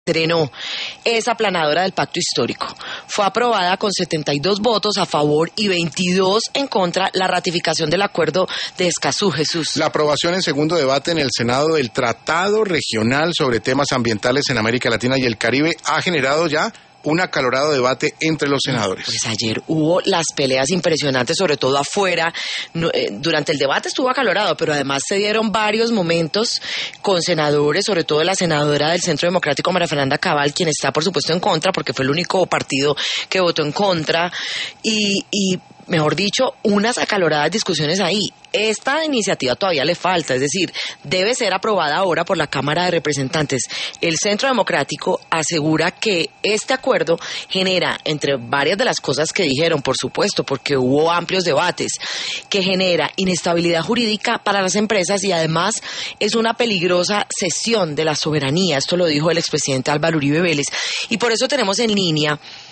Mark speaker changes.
Speaker 1: estrenó esa aplanadora del pacto histórico. Fue aprobada con 72 votos a favor y 22 en contra la ratificación del acuerdo de Escazú, Jesús.
Speaker 2: La aprobación en segundo debate en el Senado del Tratado Regional sobre temas ambientales en América Latina y el Caribe ha generado ya un acalorado debate entre los senadores.
Speaker 1: Pues ayer hubo las peleas impresionantes, sobre todo afuera. Durante el debate estuvo acalorado, pero además se dieron varios momentos con senadores, sobre todo la senadora del Centro Democrático, María Fernanda Cabal, quien está, por supuesto, en contra, porque fue el único partido que votó en contra, y mejor dicho, unas acaloradas discusiones ahí. Esta iniciativa todavía le falta, es decir, debe ser aprobada ahora por la Cámara de Representantes. El Centro Democrático asegura que este acuerdo genera, entre varias de las cosas que dijeron, por supuesto, porque hubo amplios debates, que genera inestabilidad jurídica para las empresas y además es una peligrosa cesión de la soberanía. Esto lo dijo el expresidente Álvaro Uribe Vélez. Y por eso tenemos en línea